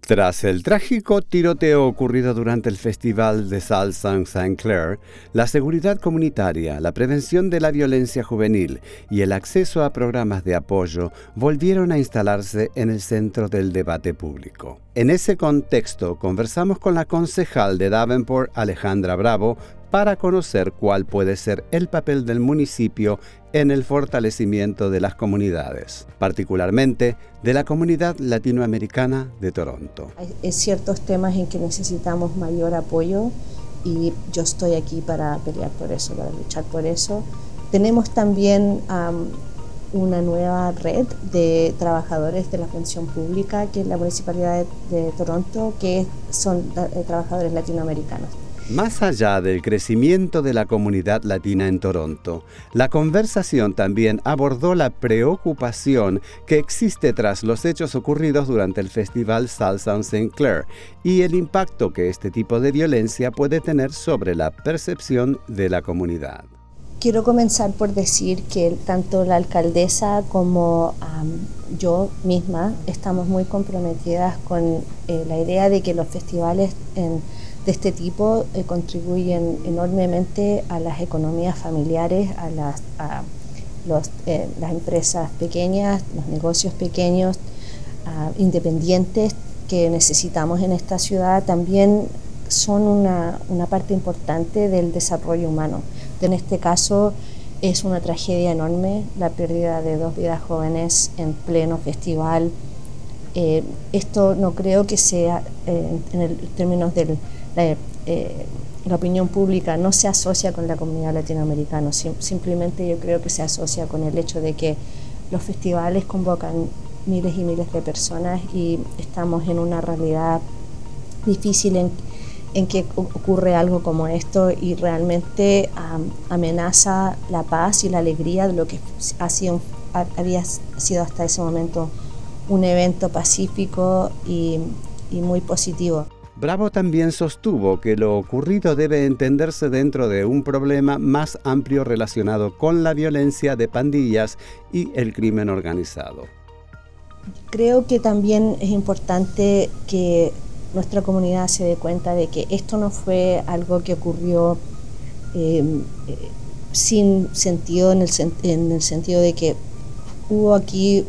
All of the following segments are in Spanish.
Tras el trágico tiroteo ocurrido durante el Festival de Salsa en St. Clair, la seguridad comunitaria, la prevención de la violencia juvenil y el acceso a programas de apoyo volvieron a instalarse en el centro del debate público. En ese contexto, conversamos con la concejal de Davenport, Alejandra Bravo, para conocer cuál puede ser el papel del municipio en el fortalecimiento de las comunidades, particularmente de la comunidad latinoamericana de Toronto. Hay ciertos temas en que necesitamos mayor apoyo y yo estoy aquí para pelear por eso, para luchar por eso. Tenemos también una nueva red de trabajadores de la función pública, que es la Municipalidad de Toronto, que son trabajadores latinoamericanos. Más allá del crecimiento de la comunidad latina en Toronto, la conversación también abordó la preocupación que existe tras los hechos ocurridos durante el Festival Salsa en St. Clair y el impacto que este tipo de violencia puede tener sobre la percepción de la comunidad. Quiero comenzar por decir que tanto la alcaldesa como yo misma estamos muy comprometidas con la idea de que los festivales de este tipo contribuyen enormemente a las economías familiares, a las empresas pequeñas, los negocios pequeños, independientes que necesitamos en esta ciudad. También son una parte importante del desarrollo humano. En este caso es una tragedia enorme, la pérdida de 2 vidas jóvenes en pleno festival. Esto no creo que sea, en términos de la opinión pública, no se asocia con la comunidad latinoamericana, simplemente yo creo que se asocia con el hecho de que los festivales convocan miles y miles de personas y estamos en una realidad difícil en que ocurre algo como esto y realmente amenaza la paz y la alegría de lo que había sido hasta ese momento un evento pacífico y muy positivo. Bravo también sostuvo que lo ocurrido debe entenderse dentro de un problema más amplio relacionado con la violencia de pandillas y el crimen organizado. Creo que también es importante que nuestra comunidad se dé cuenta de que esto no fue algo que ocurrió sin sentido, en el sentido de que hubo aquí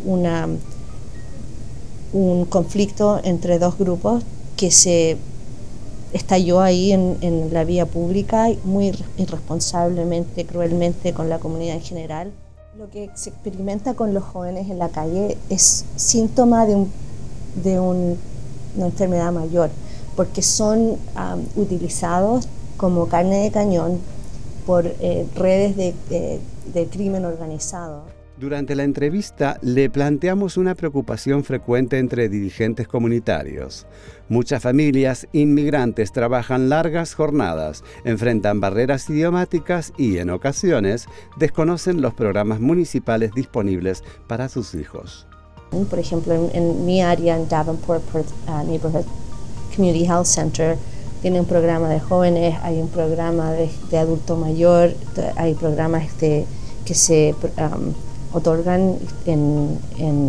un conflicto entre dos grupos que se estalló ahí en la vía pública, muy irresponsablemente, cruelmente con la comunidad en general. Lo que se experimenta con los jóvenes en la calle es síntoma de una enfermedad mayor, porque son utilizados como carne de cañón por redes de crimen organizado. Durante la entrevista le planteamos una preocupación frecuente entre dirigentes comunitarios. Muchas familias inmigrantes trabajan largas jornadas, enfrentan barreras idiomáticas y, en ocasiones, desconocen los programas municipales disponibles para sus hijos. Por ejemplo, en mi área, en Davenport Neighborhood Community Health Center, tiene un programa de jóvenes, hay un programa de adulto mayor, hay programas que se otorgan en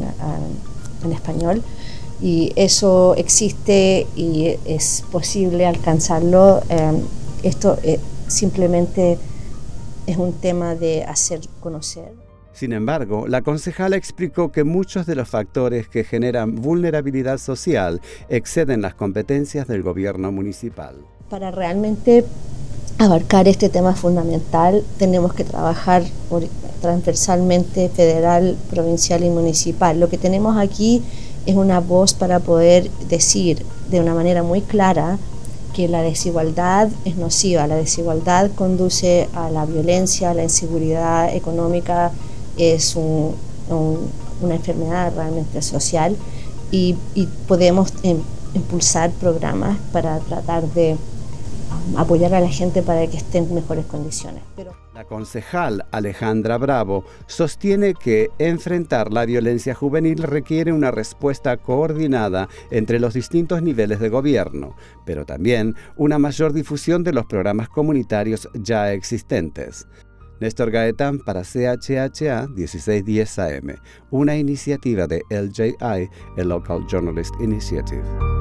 español, y eso existe y es posible alcanzarlo. Esto simplemente es un tema de hacer conocer. Sin embargo, la concejala explicó que muchos de los factores que generan vulnerabilidad social exceden las competencias del gobierno municipal. Para realmente abarcar este tema fundamental, tenemos que trabajar transversalmente, federal, provincial y municipal. Lo que tenemos aquí es una voz para poder decir de una manera muy clara que la desigualdad es nociva, la desigualdad conduce a la violencia, a la inseguridad económica, es una enfermedad realmente social y podemos impulsar programas para tratar de apoyar a la gente para que esté en mejores condiciones. La concejal Alejandra Bravo sostiene que enfrentar la violencia juvenil requiere una respuesta coordinada entre los distintos niveles de gobierno, pero también una mayor difusión de los programas comunitarios ya existentes. Néstor Gaetán para CHHA 1610 AM, una iniciativa de LJI, el Local Journalist Initiative.